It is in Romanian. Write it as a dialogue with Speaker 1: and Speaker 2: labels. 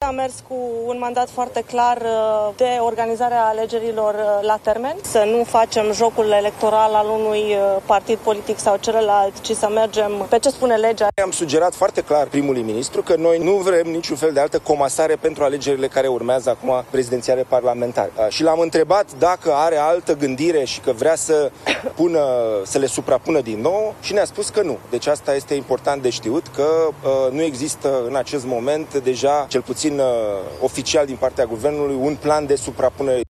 Speaker 1: a mers cu un mandat foarte clar de organizare a alegerilor la termen, să nu facem jocul electoral al unui partid politic sau celălalt, ci să mergem pe ce spune legea.
Speaker 2: Am sugerat foarte clar primului ministru că noi nu vrem niciun fel de altă comasare pentru alegerile care urmează acum prezidențiale parlamentare. Și l-am întrebat dacă are altă gândire și că vrea să le suprapună din nou și ne-a spus că nu. Deci asta este important de știut, că nu există în acest moment deja, cel puțin oficial din partea guvernului, un plan de suprapunere.